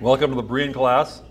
Welcome to the Berean class.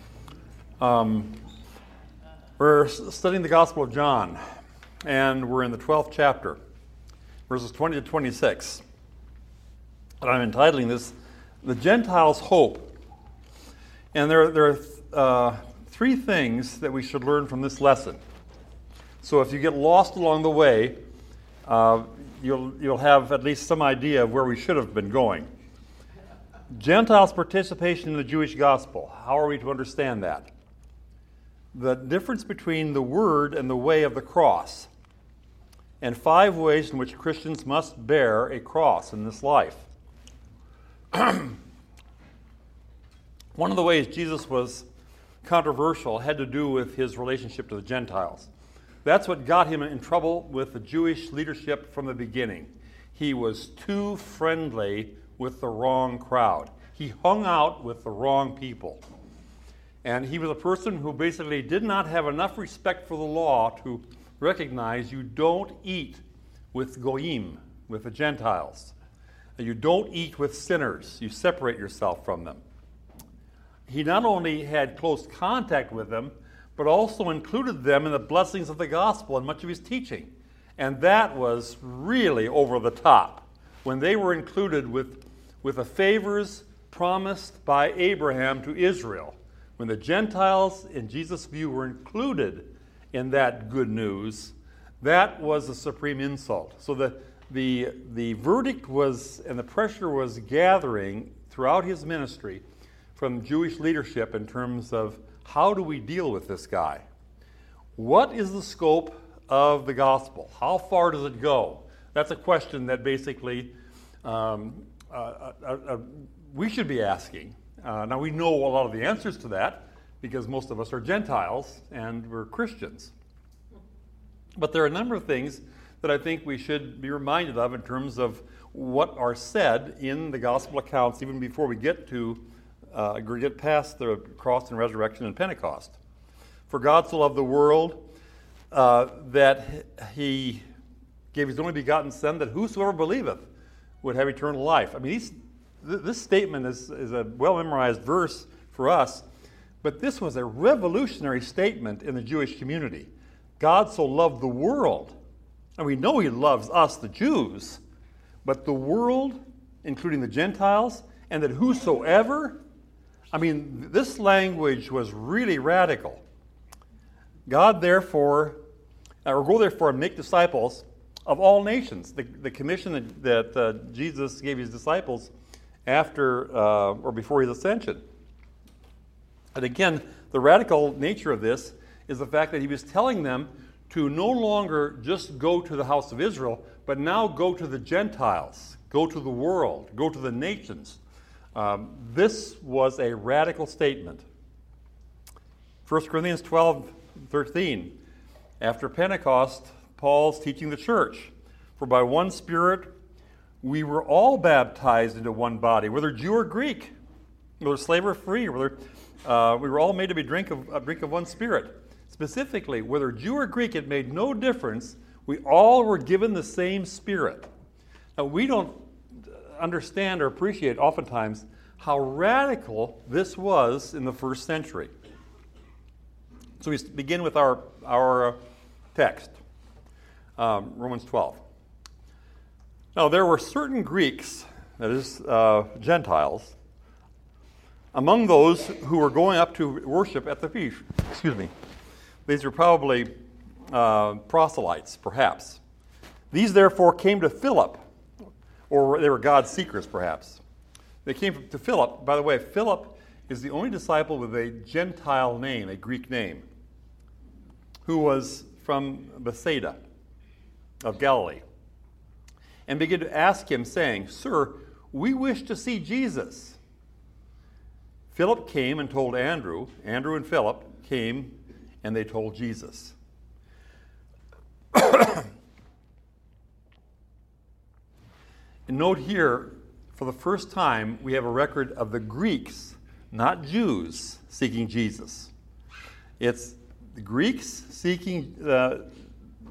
We're studying the Gospel of John, and we're in the 12th chapter, verses 20 to 26. And I'm entitling this, The Gentiles' Hope. And there are three things that we should learn from this lesson. So if you get lost along the way, you'll have at least some idea of where we should have been going. Gentiles' participation in the Jewish gospel. How are we to understand that? The difference between the word and the way of the cross. And 5 ways in which Christians must bear a cross in this life. One of the ways Jesus was controversial had to do with his relationship to the Gentiles. That's what got him in trouble with the Jewish leadership from the beginning. He was too friendly with the wrong crowd. He hung out with the wrong people. And he was a person who basically did not have enough respect for the law to recognize you don't eat with goyim, with the Gentiles. You don't eat with sinners. You separate yourself from them. He not only had close contact with them, but also included them in the blessings of the gospel in much of his teaching. And that was really over the top. When they were included with the favors promised by Abraham to Israel, when the Gentiles, in Jesus' view, were included in that good news, that was a supreme insult. So the verdict was, and the pressure was gathering throughout his ministry from Jewish leadership in terms of how do we deal with this guy? What is the scope of the gospel? How far does it go? That's a question that basically we should be asking. Now we know a lot of the answers to that because most of us are Gentiles and we're Christians. But there are a number of things that I think we should be reminded of in terms of what are said in the gospel accounts even before we get past the cross and resurrection and Pentecost. For God so loved the world that he gave his only begotten Son, that whosoever believeth would have eternal life. I mean, this statement is a well-memorized verse for us, but this was a revolutionary statement in the Jewish community. God so loved the world, and we know he loves us, the Jews, but the world, including the Gentiles, and that whosoever, I mean, this language was really radical. Go therefore and make disciples of all nations. The commission that Jesus gave his disciples after or before his ascension. And again, the radical nature of this is the fact that he was telling them to no longer just go to the house of Israel, but now go to the Gentiles, go to the world, go to the nations. This was a radical statement. 1 Corinthians 12:13. After Pentecost, Paul's teaching the church. For by one Spirit we were all baptized into one body, whether Jew or Greek, whether slave or free, whether we were all made to be drink of one Spirit. Specifically, whether Jew or Greek, it made no difference. We all were given the same Spirit. Now, we don't understand or appreciate oftentimes how radical this was in the first century. So we begin with our text, Romans 12. Now, there were certain Greeks, that is, Gentiles, among those who were going up to worship at the feast. These were probably proselytes, perhaps. These, therefore, came to Philip, or they were God seekers, perhaps. They came to Philip. By the way, Philip is the only disciple with a Gentile name, a Greek name, who was from Bethsaida of Galilee, and began to ask him, saying, Sir, we wish to see Jesus. Philip came and told Andrew. Andrew and Philip came and they told Jesus. And note here, for the first time, we have a record of the Greeks, not Jews, seeking Jesus. It's the Greeks seeking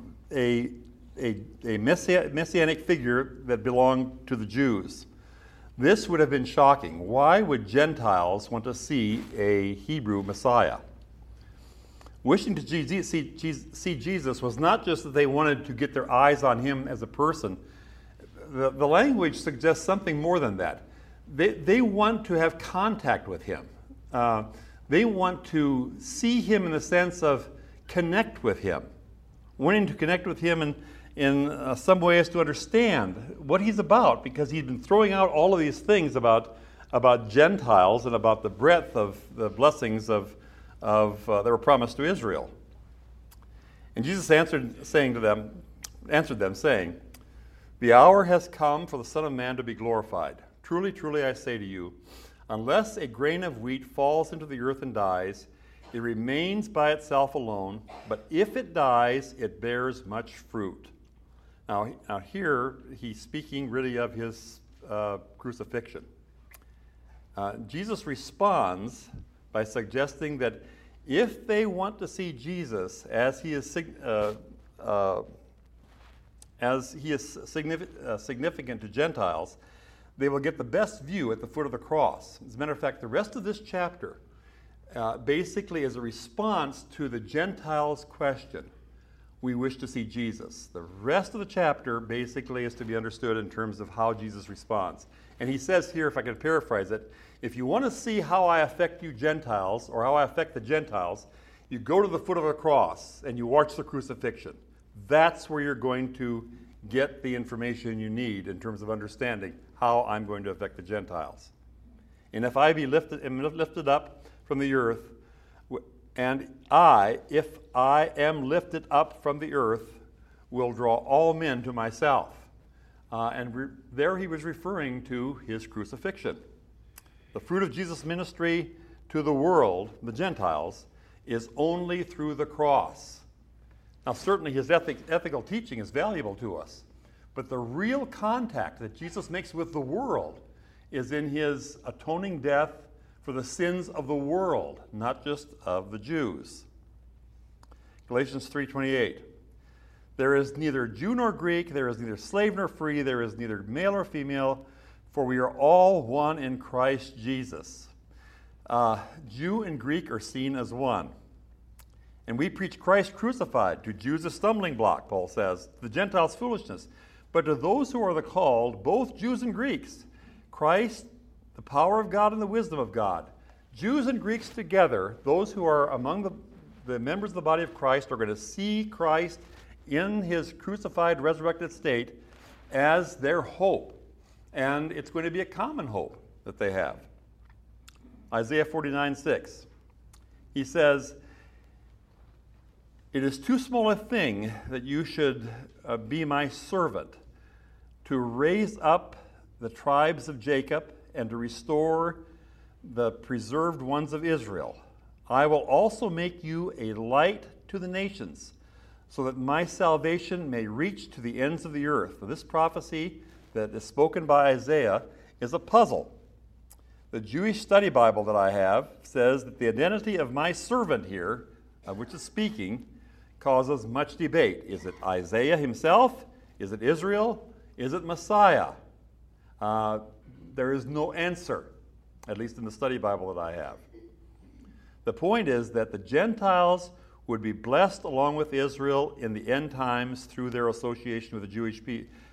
a messianic figure that belonged to the Jews. This would have been shocking. Why would Gentiles want to see a Hebrew Messiah? Wishing to see Jesus was not just that they wanted to get their eyes on him as a person. The language suggests something more than that. They want to have contact with him. They want to see him in the sense of connect with him, wanting to connect with him in some way as to understand what he's about, because he's been throwing out all of these things about Gentiles and about the breadth of the blessings that were promised to Israel. And Jesus answered them, saying, "The hour has come for the Son of Man to be glorified. Truly, truly, I say to you, unless a grain of wheat falls into the earth and dies, it remains by itself alone, but if it dies, it bears much fruit." Now here, he's speaking really of his crucifixion. Jesus responds by suggesting that if they want to see Jesus as he is significant to Gentiles, they will get the best view at the foot of the cross. As a matter of fact, the rest of this chapter basically is a response to the Gentiles' question. We wish to see Jesus. The rest of the chapter basically is to be understood in terms of how Jesus responds. And he says here, if I could paraphrase it, if you want to see how I affect you Gentiles, or how I affect the Gentiles, you go to the foot of the cross and you watch the crucifixion. That's where you're going to get the information you need in terms of understanding how I'm going to affect the Gentiles. And if I am lifted up from the earth, and if I am lifted up from the earth, will draw all men to myself. There he was referring to his crucifixion. The fruit of Jesus' ministry to the world, the Gentiles, is only through the cross. Now, certainly his ethical teaching is valuable to us, but the real contact that Jesus makes with the world is in his atoning death for the sins of the world, not just of the Jews. Galatians 3:28. There is neither Jew nor Greek, there is neither slave nor free, there is neither male nor female, for we are all one in Christ Jesus. Jew and Greek are seen as one. And we preach Christ crucified, to Jews a stumbling block, Paul says, to the Gentiles foolishness. But to those who are the called, both Jews and Greeks, Christ, the power of God and the wisdom of God. Jews and Greeks together, those who are among the members of the body of Christ, are going to see Christ in his crucified, resurrected state as their hope. And it's going to be a common hope that they have. Isaiah 49:6. He says, "It is too small a thing that you should be my servant, to raise up the tribes of Jacob and to restore the preserved ones of Israel. I will also make you a light to the nations, so that my salvation may reach to the ends of the earth." This prophecy that is spoken by Isaiah is a puzzle. The Jewish study Bible that I have says that the identity of my servant here, of which is speaking, causes much debate. Is it Isaiah himself? Is it Israel? Is it Messiah? There is no answer, at least in the study Bible that I have. The point is that the Gentiles would be blessed along with Israel in the end times through their association with the Jewish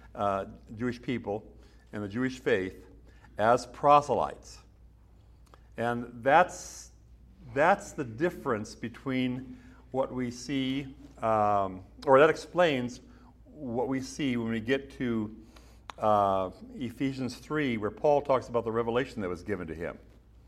people and the Jewish faith as proselytes. And that's the difference between what we see, or that explains what we see when we get to Ephesians 3, where Paul talks about the revelation that was given to him.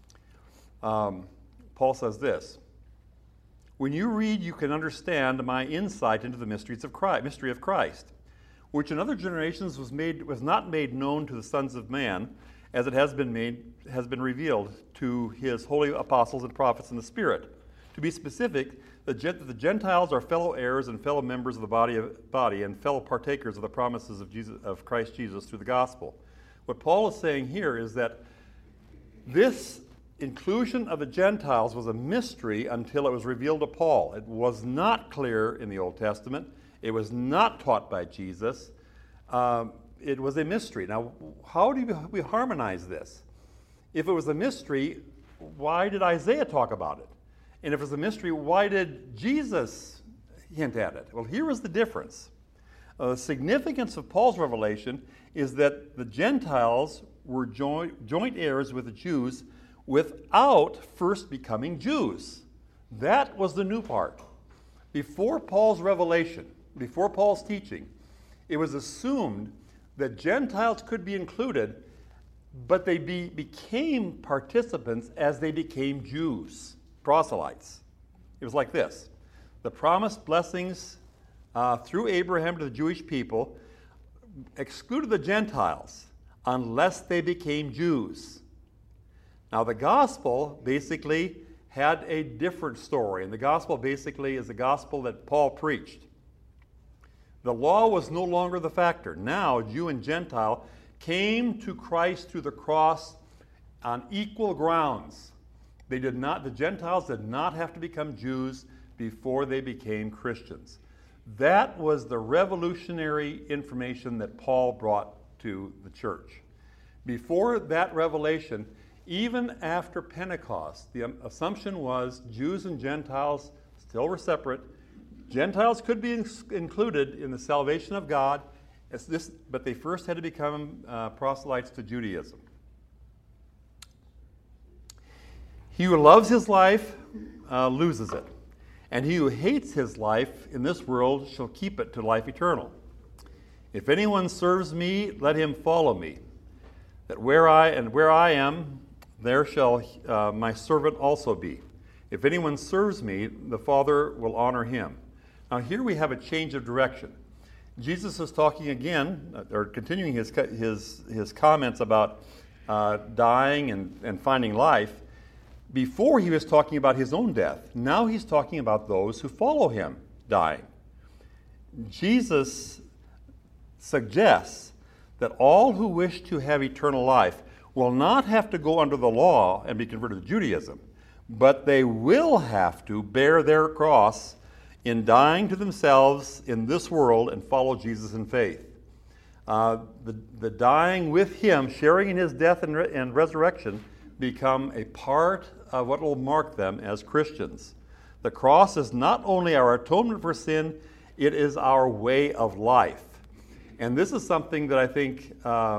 Paul says this: "When you read, you can understand my insight into the mystery of Christ, which in other generations was not made known to the sons of man, as it has been revealed to his holy apostles and prophets in the Spirit. To be specific, the Gentiles are fellow heirs and fellow members of the body and fellow partakers of the promises of Christ Jesus through the gospel." What Paul is saying here is that this inclusion of the Gentiles was a mystery until it was revealed to Paul. It was not clear in the Old Testament. It was not taught by Jesus. it was a mystery. Now, how do we harmonize this? If it was a mystery, why did Isaiah talk about it? And if it was a mystery, why did Jesus hint at it? Well, here is the difference. The significance of Paul's revelation is that the Gentiles were joint heirs with the Jews without first becoming Jews. That was the new part. Before Paul's revelation, before Paul's teaching, it was assumed that Gentiles could be included, but they became participants as they became Jews, proselytes. It was like this. The promised blessings through Abraham to the Jewish people excluded the Gentiles unless they became Jews. Now, the gospel basically had a different story, and the gospel basically is the gospel that Paul preached. The law was no longer the factor. Now, Jew and Gentile came to Christ through the cross on equal grounds. The Gentiles did not have to become Jews before they became Christians. That was the revolutionary information that Paul brought to the church. Before that revelation, even after Pentecost, the assumption was Jews and Gentiles still were separate. Gentiles could be included in the salvation of God, but they first had to become proselytes to Judaism. He who loves his life loses it, and he who hates his life in this world shall keep it to life eternal. If anyone serves me, let him follow me. That where I am, there shall my servant also be. If anyone serves me, the Father will honor him. Now here we have a change of direction. Jesus is talking again, or continuing his comments about dying and finding life. Before he was talking about his own death. Now he's talking about those who follow him dying. Jesus suggests that all who wish to have eternal life will not have to go under the law and be converted to Judaism, but they will have to bear their cross in dying to themselves in this world and follow Jesus in faith. The dying with him, sharing in his death and resurrection, become a part of what will mark them as Christians. The cross is not only our atonement for sin, it is our way of life. And this is something that I think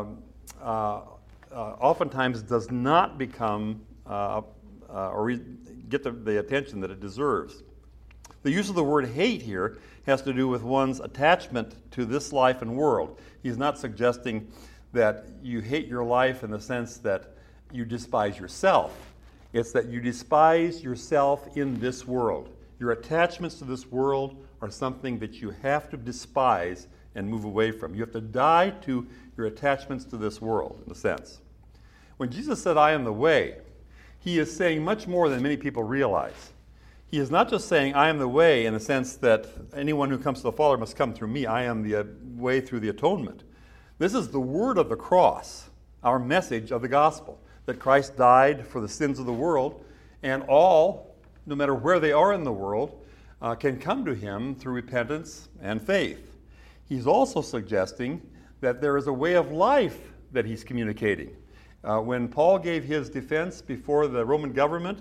oftentimes does not become or get the attention that it deserves. The use of the word hate here has to do with one's attachment to this life and world. He's not suggesting that you hate your life in the sense that you despise yourself. It's that you despise yourself in this world. Your attachments to this world are something that you have to despise and move away from. You have to die to your attachments to this world, in a sense. When Jesus said, I am the way, he is saying much more than many people realize. He is not just saying, I am the way, in the sense that anyone who comes to the Father must come through me. I am the way through the atonement. This is the word of the cross, our message of the gospel, that Christ died for the sins of the world, and all, no matter where they are in the world, can come to him through repentance and faith. He's also suggesting that there is a way of life that he's communicating. When Paul gave his defense before the Roman government,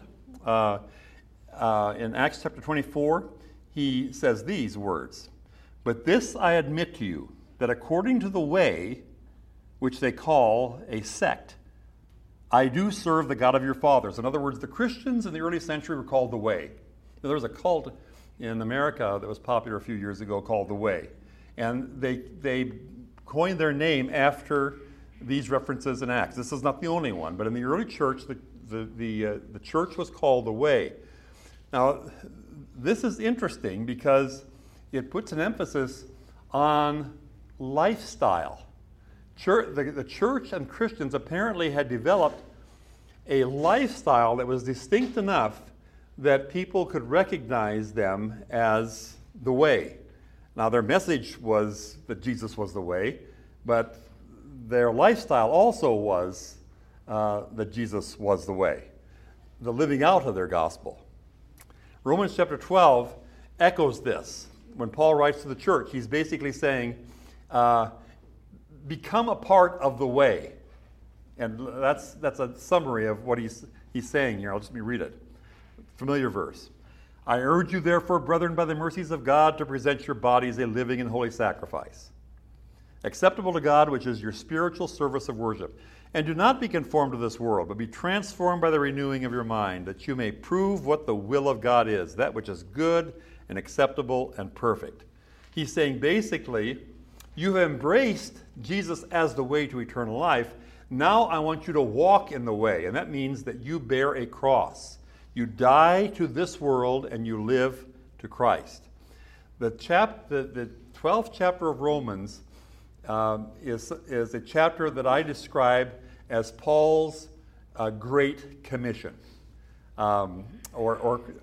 in Acts chapter 24, he says these words, But this I admit to you, that according to the way, which they call a sect, I do serve the God of your fathers. In other words, the Christians in the early century were called the Way. There was a cult in America that was popular a few years ago called the Way. And they coined their name after these references in Acts. This is not the only one, but in the early church, the church was called the Way. Now, this is interesting because it puts an emphasis on lifestyle. The church and Christians apparently had developed a lifestyle that was distinct enough that people could recognize them as the way. Now, their message was that Jesus was the way, but their lifestyle also was that Jesus was the way, the living out of their gospel. Romans chapter 12 echoes this. When Paul writes to the church, he's basically saying, become a part of the way. And that's a summary of what he's saying here. I'll just read it. Familiar verse. I urge you, therefore, brethren, by the mercies of God, to present your bodies a living and holy sacrifice, acceptable to God, which is your spiritual service of worship. And do not be conformed to this world, but be transformed by the renewing of your mind, that you may prove what the will of God is, that which is good and acceptable and perfect. He's saying basically, you have embraced Jesus as the way to eternal life. Now I want you to walk in the way, and that means that you bear a cross. You die to this world and you live to Christ. The 12th chapter of Romans is a chapter that I describe as Paul's Great Commission. Paul's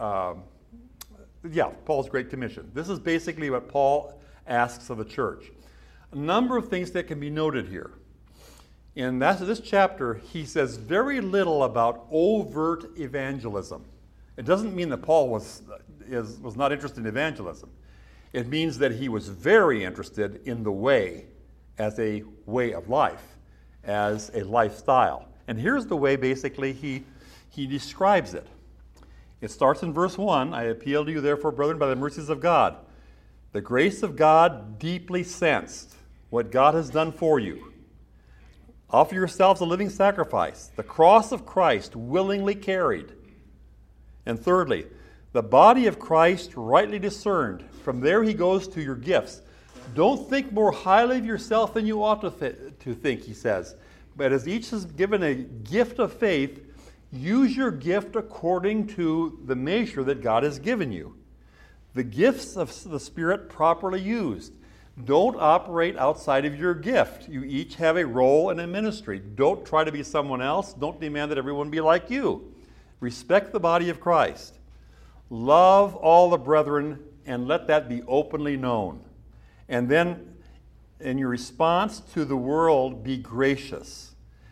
Great Commission. This is basically what Paul asks of the church. A number of things that can be noted here. In this chapter, he says very little about overt evangelism. It doesn't mean that Paul was not interested in evangelism. It means that he was very interested in the way as a way of life, as a lifestyle. And here's the way, basically, he describes it. It starts in verse 1, I appeal to you, therefore, brethren, by the mercies of God. The grace of God deeply sensed, what God has done for you. Offer yourselves a living sacrifice, the cross of Christ willingly carried. And thirdly, the body of Christ rightly discerned. From there he goes to your gifts. Don't think more highly of yourself than you ought to think, he says. But as each is given a gift of faith, use your gift according to the measure that God has given you. The gifts of the Spirit properly used. Don't operate outside of your gift. You each have a role in a ministry. Don't try to be someone else. Don't demand that everyone be like you. Respect the body of Christ. Love all the brethren, and let that be openly known. And then, in your response to the world, be gracious.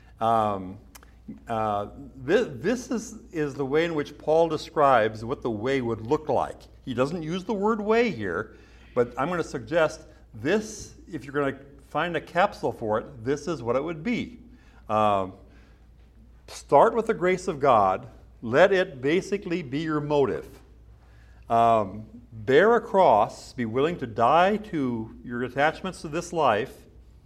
This is the way in which Paul describes what the way would look like. He doesn't use the word way here, but I'm going to suggest this, if you're going to find a capsule for it, this is what it would be. Start with the grace of God. Let it basically be your motive. Bear a cross. Be willing to die to your attachments to this life.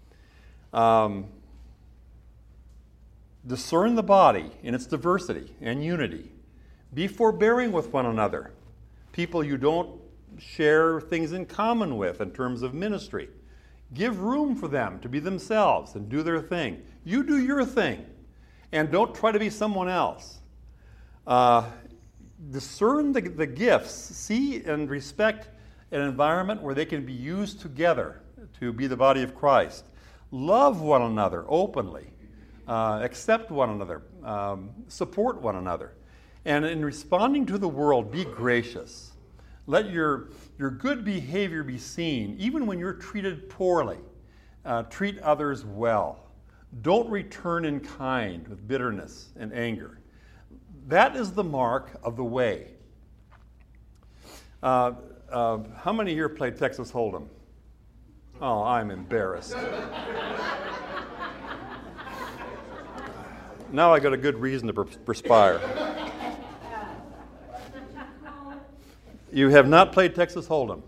Discern the body in its diversity and unity. Be forbearing with one another. People you don't share things in common with in terms of ministry. Give room for them to be themselves and do their thing. You do your thing, and don't try to be someone else. Discern the gifts. See and respect an environment where they can be used together to be the body of Christ. Love one another openly. Accept one another. Support one another. And in responding to the world, be gracious. Let your good behavior be seen, even when you're treated poorly. Treat others well. Don't return in kind with bitterness and anger. That is the mark of the way. How many here played Texas Hold'em? Oh, I'm embarrassed. Now I got a good reason to perspire. You have not played Texas Hold'em?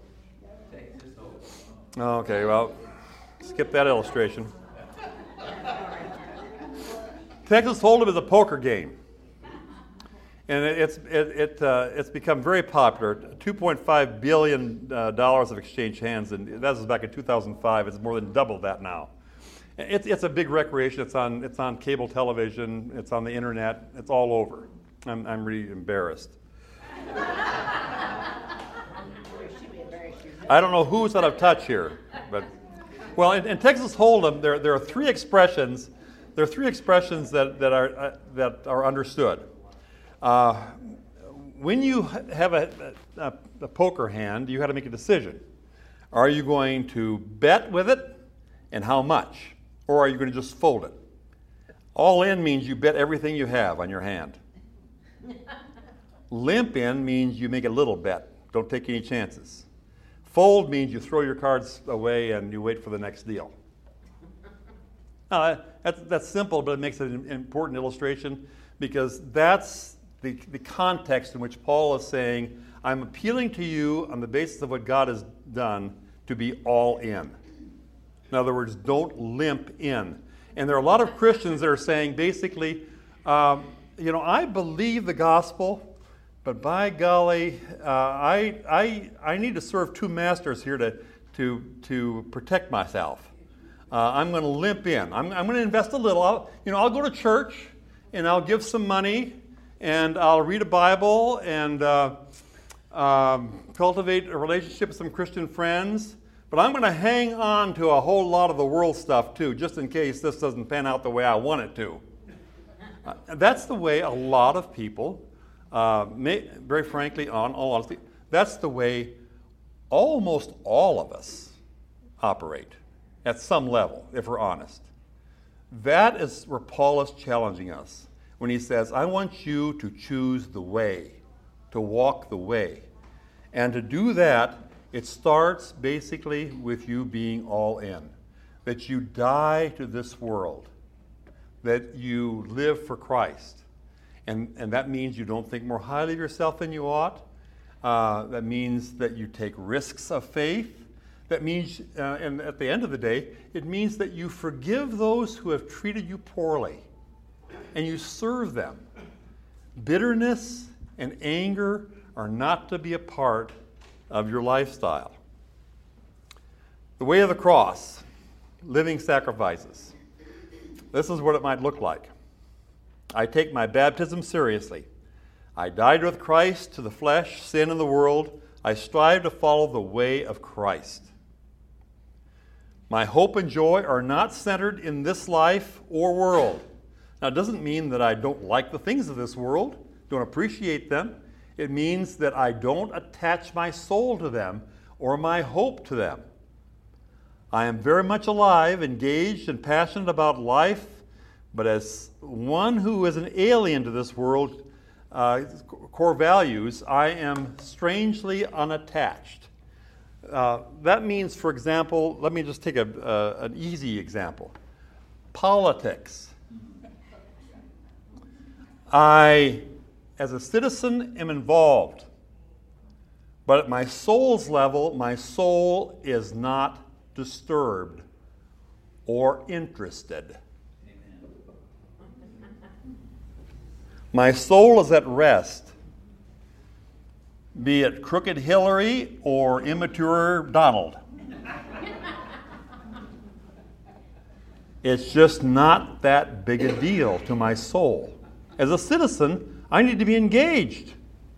Okay, well, skip that illustration. Texas Hold'em is a poker game. And it's become very popular. $2.5 billion of exchanged hands, and that was back in 2005. It's more than double that now. It's a big recreation. It's on cable television. It's on the internet. It's all over. I'm really embarrassed. I don't know who's out of touch here, but well, in Texas Hold'em, there are three expressions. There are three expressions that are understood. When you have a poker hand, you have to make a decision. Are you going to bet with it, and how much? Or are you going to just fold it? All in means you bet everything you have on your hand. Limp in means you make a little bet. Don't take any chances. Fold means you throw your cards away and you wait for the next deal. That's simple, but it makes it an important illustration because that's the context in which Paul is saying, I'm appealing to you on the basis of what God has done to be all in. In other words, don't limp in. And there are a lot of Christians that are saying basically, I believe the gospel, but by golly, I need to serve two masters here to protect myself. I'm going to limp in. I'm going to invest a little. I'll go to church and I'll give some money and I'll read a Bible and cultivate a relationship with some Christian friends. But I'm going to hang on to a whole lot of the world stuff too, just in case this doesn't pan out the way I want it to. That's the way a lot of people, very frankly, on all honesty, that's the way almost all of us operate at some level, if we're honest. That is where Paul is challenging us when he says, I want you to choose the way, to walk the way. And to do that, it starts basically with you being all in, that you die to this world, that you live for Christ. And that means you don't think more highly of yourself than you ought. That means that you take risks of faith. That means, and at the end of the day, it means that you forgive those who have treated you poorly and you serve them. Bitterness and anger are not to be a part of your lifestyle. The way of the cross, living sacrifices. This is what it might look like. I take my baptism seriously. I died with Christ to the flesh, sin, and the world. I strive to follow the way of Christ. My hope and joy are not centered in this life or world. Now, it doesn't mean that I don't like the things of this world, don't appreciate them. It means that I don't attach my soul to them or my hope to them. I am very much alive, engaged, and passionate about life, but as one who is an alien to this world, core values, I am strangely unattached. That means, for example, let me just take an easy example. Politics. I, as a citizen, am involved. But at my soul's level, my soul is not disturbed or interested. My soul is at rest, be it crooked Hillary or immature Donald. It's just not that big a deal to my soul. As a citizen, I need to be engaged.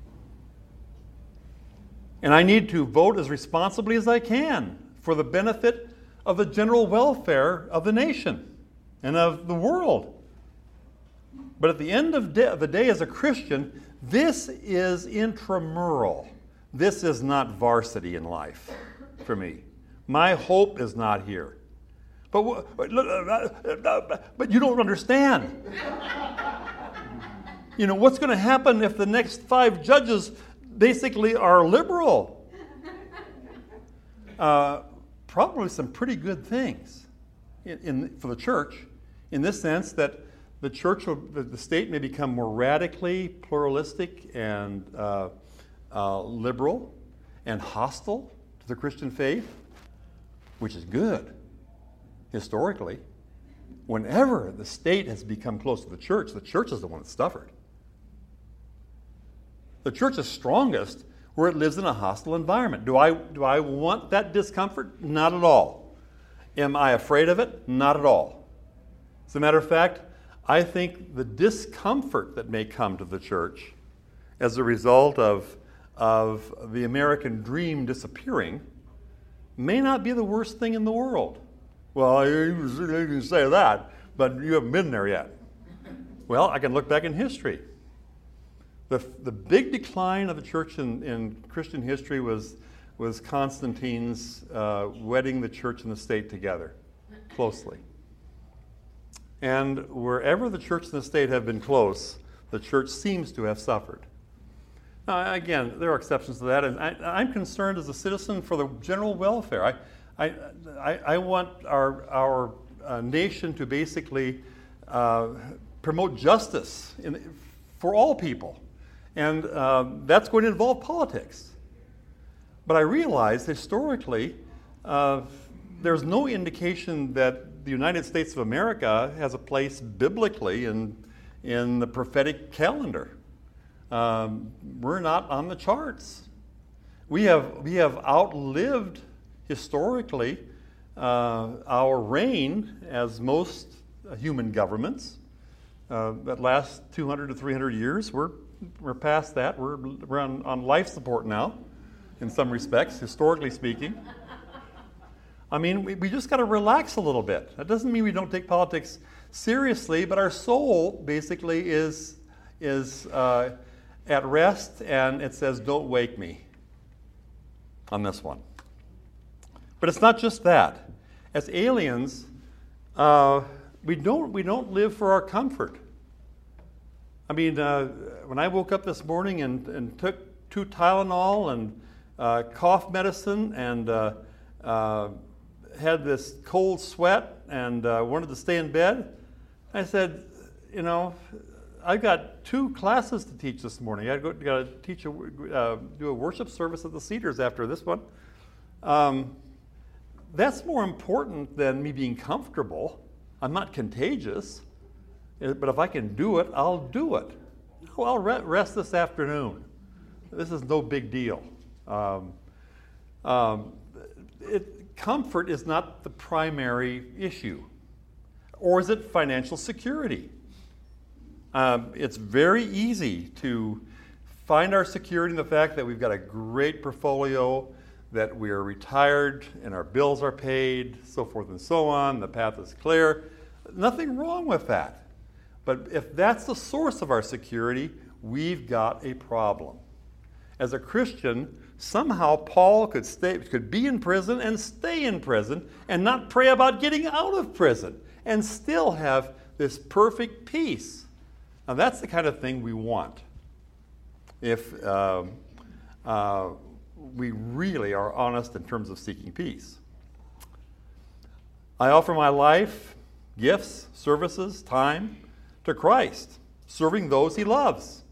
And I need to vote as responsibly as I can for the benefit of the general welfare of the nation and of the world. But at the end of the day as a Christian, this is intramural. This is not varsity in life for me. My hope is not here. But you don't understand. What's going to happen if the next 5 judges basically are liberal? Probably some pretty good things for the church, in this sense that the state may become more radically pluralistic and liberal and hostile to the Christian faith, which is good historically. Whenever the state has become close to the church is the one that's suffered. The church is strongest where it lives in a hostile environment. Do I want that discomfort? Not at all. Am I afraid of it? Not at all. As a matter of fact, I think the discomfort that may come to the church as a result of the American dream disappearing may not be the worst thing in the world. Well, you can say that, but you haven't been there yet. Well, I can look back in history. The big decline of the church in Christian history was Constantine's wedding the church and the state together closely. And wherever the church and the state have been close, the church seems to have suffered. Now, again, there are exceptions to that, and I'm concerned as a citizen for the general welfare. I want our nation to basically promote justice for all people. And that's going to involve politics. But I realize historically, there's no indication that the United States of America has a place biblically in the prophetic calendar. We're not on the charts. We have outlived historically our reign as most human governments. That last 200 to 300 years, we're past that. We're on life support now, in some respects, historically speaking. I mean, we just got to relax a little bit. That doesn't mean we don't take politics seriously, but our soul basically is at rest, and it says, "Don't wake me," on this one. But it's not just that. As aliens, we don't live for our comfort. I mean, when I woke up this morning and took 2 Tylenol and cough medicine and had this cold sweat and wanted to stay in bed, I said, I've got 2 classes to teach this morning. I got to teach do a worship service at the Cedars after this one. That's more important than me being comfortable. I'm not contagious, but if I can do it, I'll do it. I'll rest this afternoon. This is no big deal. Comfort is not the primary issue. Or is it financial security? It's very easy to find our security in the fact that we've got a great portfolio, that we are retired and our bills are paid, so forth and so on. The path is clear. Nothing wrong with that. But if that's the source of our security, we've got a problem. As a Christian, somehow Paul could be in prison and stay in prison and not pray about getting out of prison and still have this perfect peace. Now that's the kind of thing we want if we really are honest in terms of seeking peace. I offer my life, gifts, services, time to Christ, serving those he loves.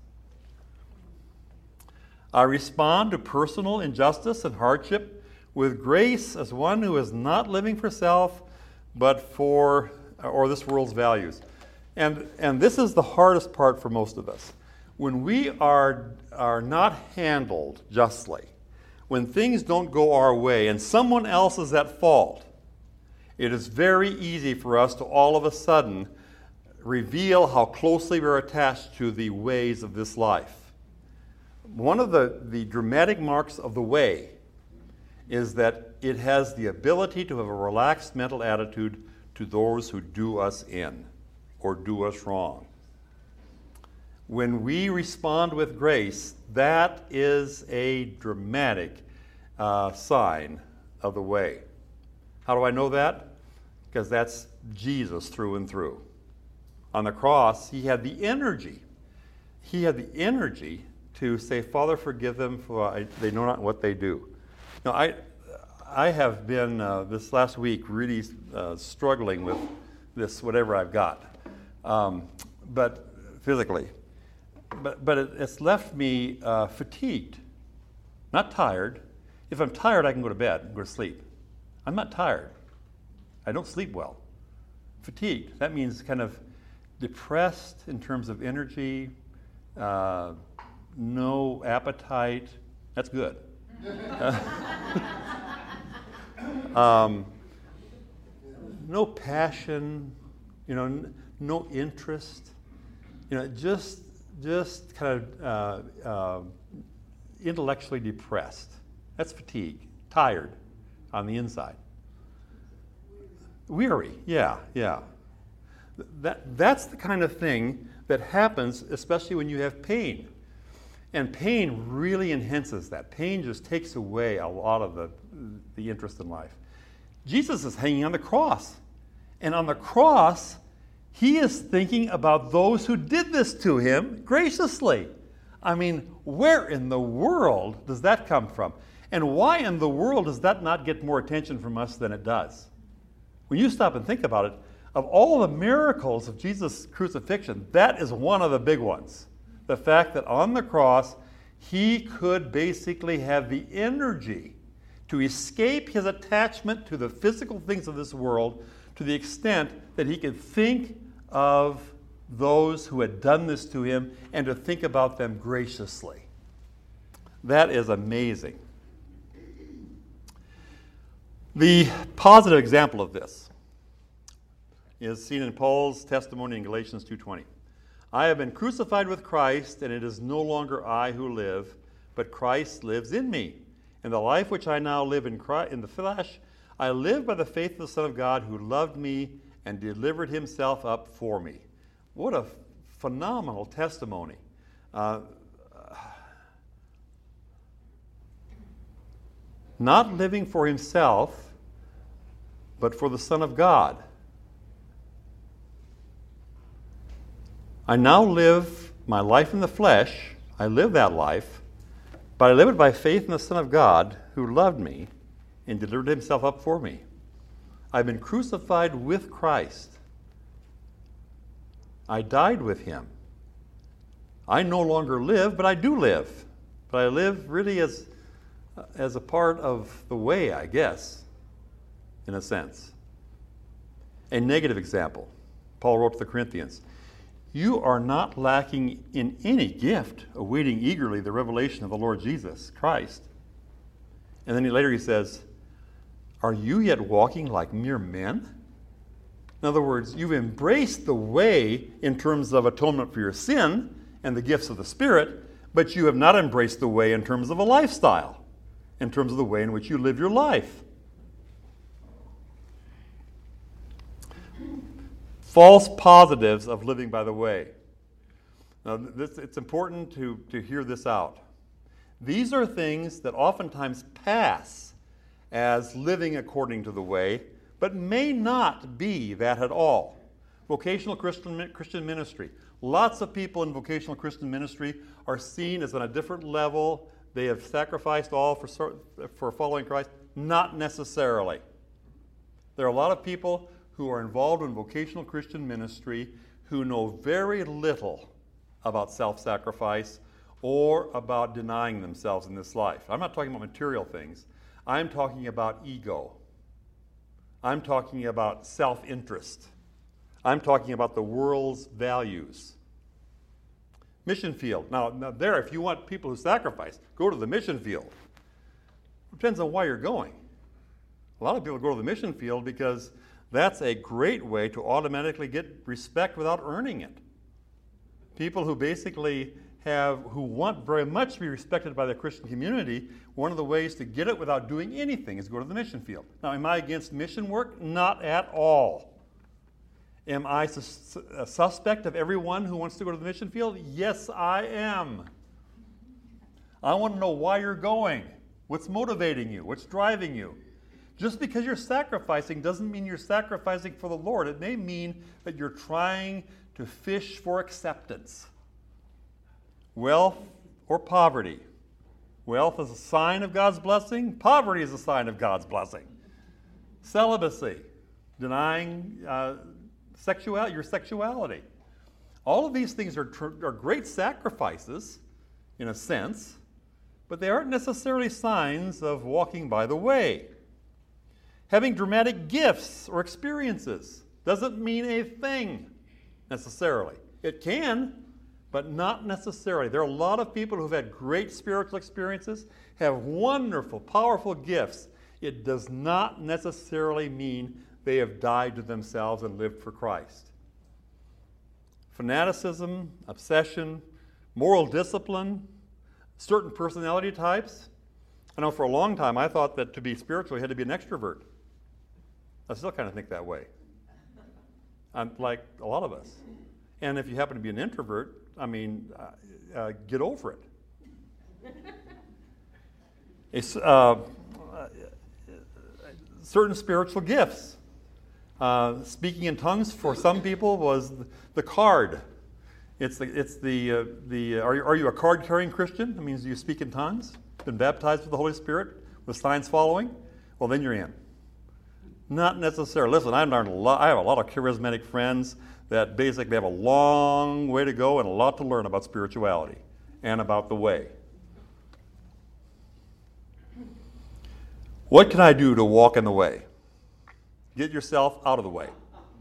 I respond to personal injustice and hardship with grace as one who is not living for self, but for this world's values. And this is the hardest part for most of us. When we are not handled justly, when things don't go our way and someone else is at fault, it is very easy for us to all of a sudden reveal how closely we're attached to the ways of this life. One of the dramatic marks of the way is that it has the ability to have a relaxed mental attitude to those who do us in or do us wrong. When we respond with grace, that is a dramatic sign of the way. How do I know that? Because that's Jesus through and through. On the cross, he had the energy. He had the energy to say, "Father, forgive them, for they know not what they do." Now, I have been this last week really struggling with this, whatever I've got, but physically. But it's left me fatigued, not tired. If I'm tired, I can go to bed and go to sleep. I'm not tired. I don't sleep well. Fatigued, that means kind of depressed in terms of energy, no appetite. That's good. No passion, no interest, just kind of intellectually depressed. That's fatigue, tired on the inside. Weary, yeah. That's the kind of thing that happens, especially when you have pain. And pain really enhances that. Pain just takes away a lot of the interest in life. Jesus is hanging on the cross. And on the cross, he is thinking about those who did this to him graciously. I mean, where in the world does that come from? And why in the world does that not get more attention from us than it does? when you stop and think about it, of all the miracles of Jesus' crucifixion, that is one of the big ones. The fact that on the cross, he could basically have the energy to escape his attachment to the physical things of this world to the extent that he could think of those who had done this to him and to think about them graciously. That is amazing. The positive example of this is seen in Paul's testimony in Galatians 2:20. I have been crucified with Christ, and it is no longer I who live, but Christ lives in me. And the life which I now live in the flesh, I live by the faith of the Son of God who loved me and delivered himself up for me. What a phenomenal testimony. Not living for himself, but for the Son of God. I now live my life in the flesh. I live that life, but I live it by faith in the Son of God who loved me and delivered himself up for me. I've been crucified with Christ. I died with him. I no longer live, but I do live. But I live really as a part of the way, I guess, in a sense. A negative example. Paul wrote to the Corinthians, you are not lacking in any gift, awaiting eagerly the revelation of the Lord Jesus Christ. And then later he says, are you yet walking like mere men? In other words, you've embraced the way in terms of atonement for your sin and the gifts of the Spirit, but you have not embraced the way in terms of a lifestyle, in terms of the way in which you live your life. False positives of living by the way. Now, it's important to hear this out. These are things that oftentimes pass as living according to the way, but may not be that at all. Vocational Christian ministry. Lots of people in vocational Christian ministry are seen as on a different level. They have sacrificed all for following Christ. Not necessarily. There are a lot of people who are involved in vocational Christian ministry who know very little about self-sacrifice or about denying themselves in this life. I'm not talking about material things. I'm talking about ego. I'm talking about self-interest. I'm talking about the world's values. Mission field. Now there, if you want people who sacrifice, go to the mission field. It depends on why you're going. A lot of people go to the mission field because that's a great way to automatically get respect without earning it. People who basically who want very much to be respected by the Christian community, one of the ways to get it without doing anything is go to the mission field. Now, am I against mission work? Not at all. Am I a suspect of everyone who wants to go to the mission field? Yes, I am. I want to know why you're going. What's motivating you? What's driving you? Just because you're sacrificing doesn't mean you're sacrificing for the Lord. It may mean that you're trying to fish for acceptance. Wealth or poverty. Wealth is a sign of God's blessing. Poverty is a sign of God's blessing. Celibacy, denying your sexuality. All of these things are great sacrifices, in a sense, but they aren't necessarily signs of walking by the way. Having dramatic gifts or experiences doesn't mean a thing necessarily. It can, but not necessarily. There are a lot of people who've had great spiritual experiences, have wonderful, powerful gifts. It does not necessarily mean they have died to themselves and lived for Christ. Fanaticism, obsession, moral discipline, certain personality types. I know for a long time I thought that to be spiritual you had to be an extrovert. I still kind of think that way. I'm like a lot of us. And if you happen to be an introvert, get over it. Certain spiritual gifts. Speaking in tongues for some people was the card. Are you a card-carrying Christian? That means you speak in tongues, been baptized with the Holy Spirit, with signs following. Well, then you're in. Not necessarily. Listen, I've learned a lot. I have a lot of charismatic friends that basically have a long way to go and a lot to learn about spirituality and about the way. What can I do to walk in the way? Get yourself out of the way.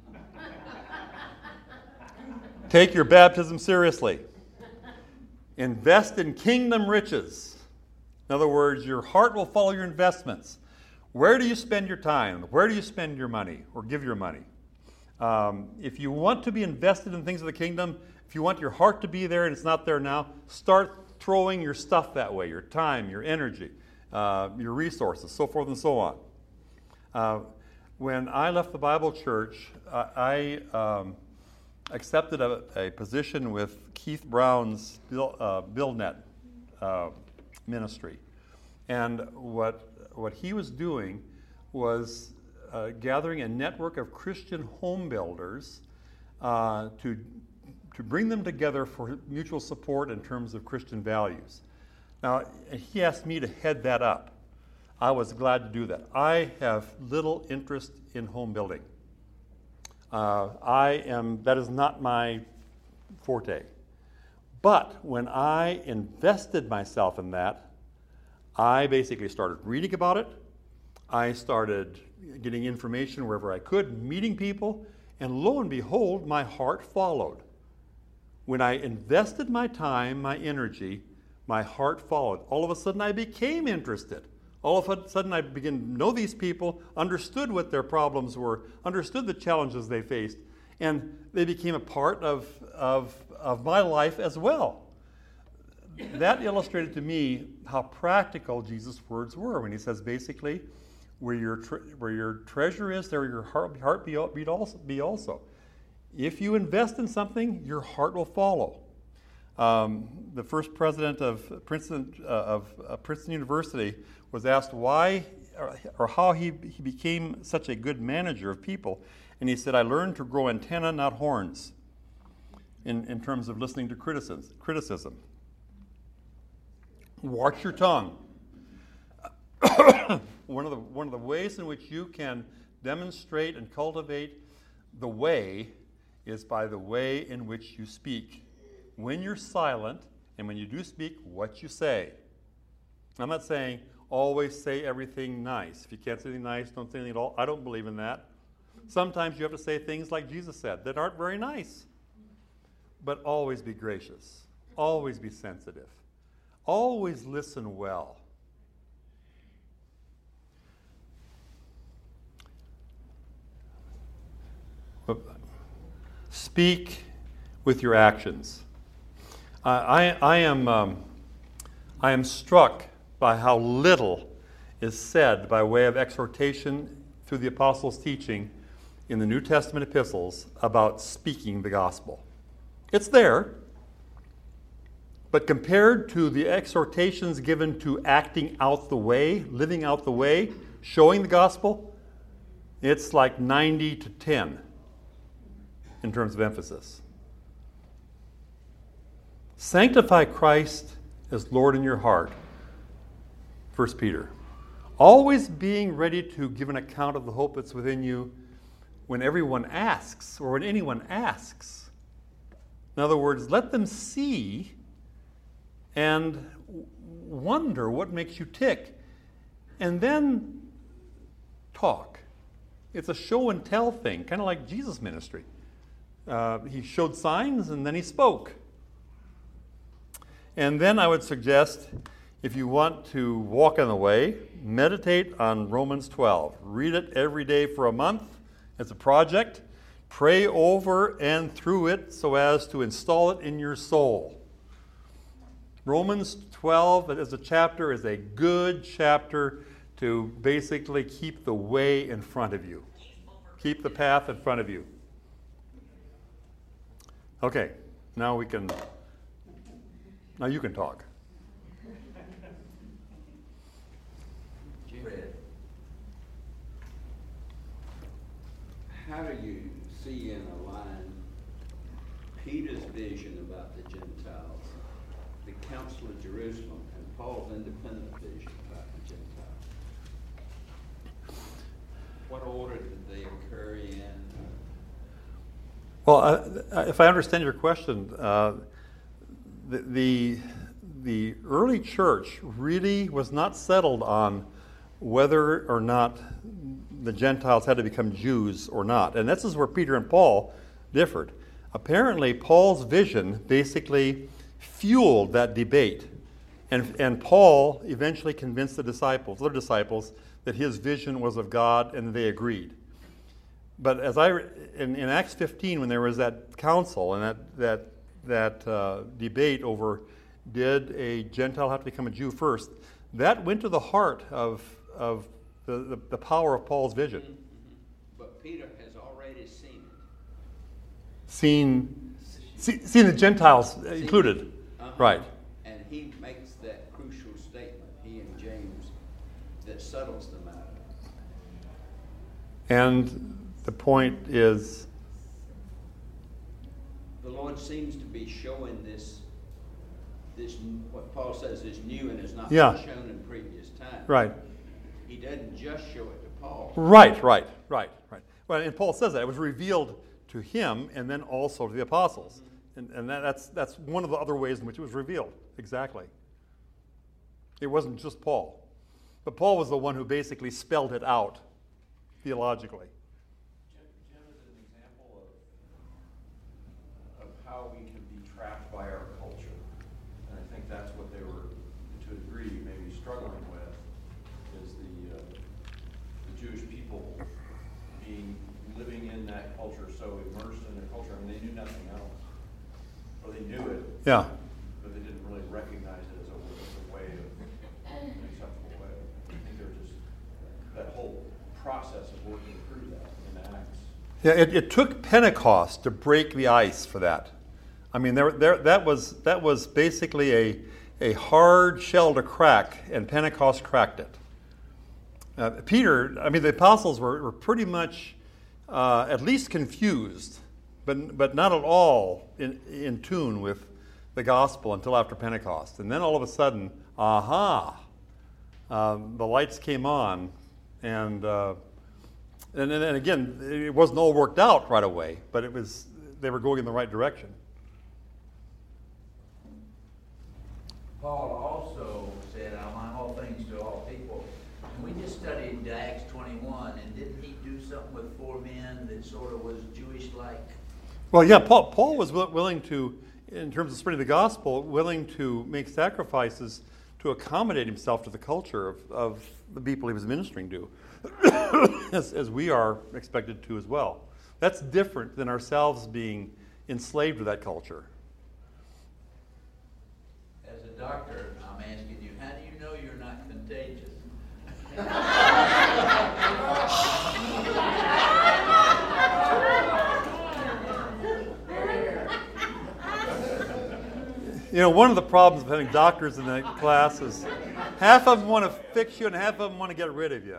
Take your baptism seriously. Invest in kingdom riches. In other words, your heart will follow your investments. Where do you spend your time? Where do you spend your money or give your money? If you want to be invested in things of the kingdom, if you want your heart to be there and it's not there now, start throwing your stuff that way, your time, your energy, your resources, so forth and so on. When I left the Bible church, I accepted a position with Keith Brown's BillNet ministry. And what he was doing was gathering a network of Christian home builders to bring them together for mutual support in terms of Christian values. Now, he asked me to head that up. I was glad to do that. I have little interest in home building. That is not my forte. But when I invested myself in that, I basically started reading about it. I started getting information wherever I could, meeting people, and lo and behold, my heart followed. When I invested my time, my energy, my heart followed. All of a sudden, I became interested. All of a sudden, I began to know these people, understood what their problems were, understood the challenges they faced, and they became a part of my life as well. That illustrated to me how practical Jesus' words were when he says basically, where your treasure is, there your heart be also. If you invest in something, your heart will follow. The first president of Princeton University was asked why or how he became such a good manager of people, and he said, "I learned to grow antenna, not horns," in terms of listening to criticism. Watch your tongue. One of the ways in which you can demonstrate and cultivate the way is by the way in which you speak. When you're silent, and when you do speak, what you say. I'm not saying always say everything nice. If you can't say anything nice, don't say anything at all. I don't believe in that. Sometimes you have to say things like Jesus said that aren't very nice. But always be gracious. Always be sensitive. Always listen well. Speak with your actions. I am struck by how little is said by way of exhortation through the apostles' teaching in the New Testament epistles about speaking the gospel. It's there, but compared to the exhortations given to acting out the way, living out the way, showing the gospel, it's like 90 to 10 in terms of emphasis. Sanctify Christ as Lord in your heart, 1 Peter. Always being ready to give an account of the hope that's within you when everyone asks, or when anyone asks. In other words, let them see and wonder what makes you tick, and then talk. It's a show and tell thing, kind of like Jesus' ministry. He showed signs and then he spoke. And then I would suggest, if you want to walk in the way, meditate on Romans 12. Read it every day for a month. It's a project. Pray over and through it so as to install it in your soul. Romans 12 as a chapter is a good chapter to basically keep the way in front of you. Keep the path in front of you. Okay, now you can talk. Fred, how do you see and align Peter's vision about the Gentiles, the Council of Jerusalem, and Paul's independent vision about the Gentiles? What order did they occur in? Well, if I understand your question, the early church really was not settled on whether or not the Gentiles had to become Jews or not. And this is where Peter and Paul differed. Apparently, Paul's vision basically fueled that debate. And Paul eventually convinced the disciples, their disciples, that his vision was of God, and they agreed. But as in Acts 15, when there was that council and that debate over did a Gentile have to become a Jew first, that went to the heart of the power of Paul's vision. Mm-hmm. But Peter has already seen it. Seen the Gentiles included, right? And he makes that crucial statement, he and James, that settles the matter. And the point is, the Lord seems to be showing this what Paul says is new and has not been shown in previous times. Right. He doesn't just show it to Paul. Right. Well, and Paul says that it was revealed to him and then also to the apostles, and that's one of the other ways in which it was revealed. Exactly. It wasn't just Paul, but Paul was the one who basically spelled it out theologically. Jim is an example of how we can be trapped by our culture. And I think that's what they were, to a degree, maybe struggling with, is the Jewish people living in that culture, so immersed in their culture. I mean, they knew nothing else. Or they knew it, Yeah. but they didn't really recognize it as a way of, an acceptable way. I think they're just, that whole process of working through that in Acts. Yeah, it took Pentecost to break the ice for that. I mean, that was basically a hard shell to crack, and Pentecost cracked it. The apostles were pretty much at least confused, but not at all in tune with the gospel until after Pentecost. And then all of a sudden, the lights came on, and again, it wasn't all worked out right away, but they were going in the right direction. Paul also said, "I'll mind all things to all people." And we just studied Acts 21, and didn't he do something with 4 men that sort of was Jewish-like? Well, yeah, Paul was willing to, in terms of spreading the gospel, willing to make sacrifices to accommodate himself to the culture of the people he was ministering to, as we are expected to as well. That's different than ourselves being enslaved to that culture. As a doctor, I'm asking you, how do you know you're not contagious? One of the problems of having doctors in that class is half of them want to fix you and half of them want to get rid of you.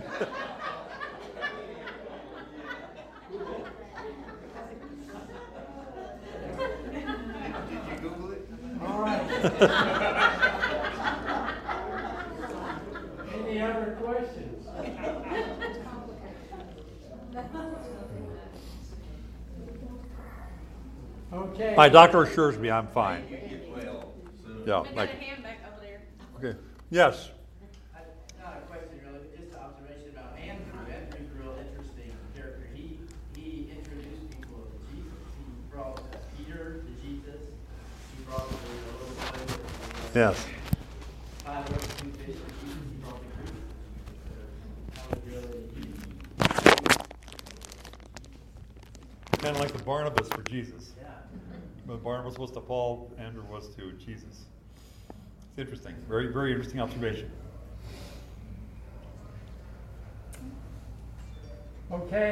Did you Google it? All right. Any other questions? Okay. My doctor assures me I'm fine. You get well soon. Yeah, I got a hand back over there. Okay. Yes. Not a question really, but just an observation about Andrew. Andrew's a real interesting character. He introduced people to Jesus. He brought Peter to Jesus. He brought the little boy with the Yes. 5 loaves and 2 fish to Jesus. He brought the Greeks to Jesus. So that was really Kind of like the Barnabas for Jesus. yeah. But Barnabas was to Paul, Andrew was to Jesus. It's interesting. Very, very interesting observation. Okay.